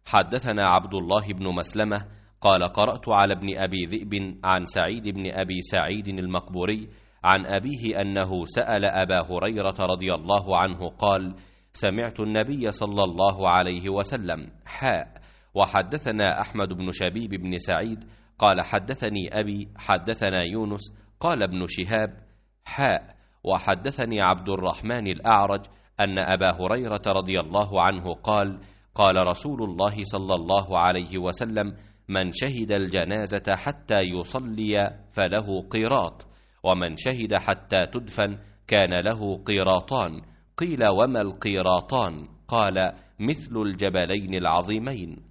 حدثنا عبد الله بن مسلمة قال قرأت على ابن أبي ذئب عن سعيد بن أبي سعيد المقبوري عن أبيه أنه سأل أبا هريرة رضي الله عنه قال: سمعت النبي صلى الله عليه وسلم. وحدثنا أحمد بن شبيب بن سعيد قال حدثني أبي حدثنا يونس قال ابن شهاب وحدثني عبد الرحمن الأعرج أن أبا هريرة رضي الله عنه قال: قال رسول الله صلى الله عليه وسلم: من شهد الجنازة حتى يصلي فله قيراط، ومن شهد حتى تدفن كان له قيراطان. قيل: وما القيراطان؟ قال: مثل الجبلين العظيمين.